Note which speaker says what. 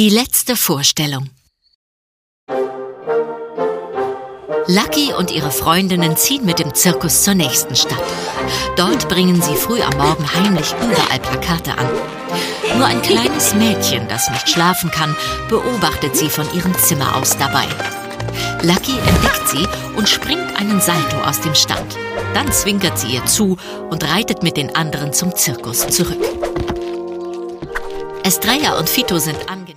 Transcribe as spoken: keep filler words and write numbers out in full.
Speaker 1: Die letzte Vorstellung. Lucky und ihre Freundinnen ziehen mit dem Zirkus zur nächsten Stadt. Dort bringen sie früh am Morgen heimlich überall Plakate an. Nur ein kleines Mädchen, das nicht schlafen kann, beobachtet sie von ihrem Zimmer aus dabei. Lucky entdeckt sie und springt einen Salto aus dem Stand. Dann zwinkert sie ihr zu und reitet mit den anderen zum Zirkus zurück. Estrella und Fito sind angekommen.